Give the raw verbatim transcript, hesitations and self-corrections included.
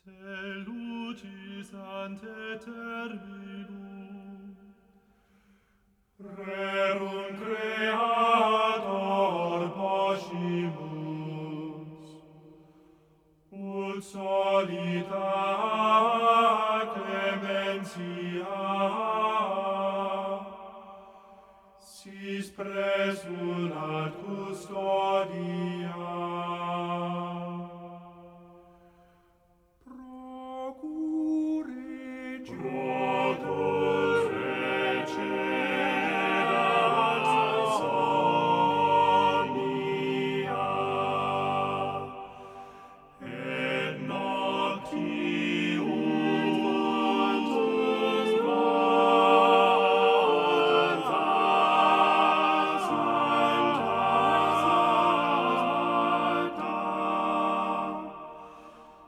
Salutis ante terminum. Rerum Creator possimus, ut solita clementia, sis presulat custodiam,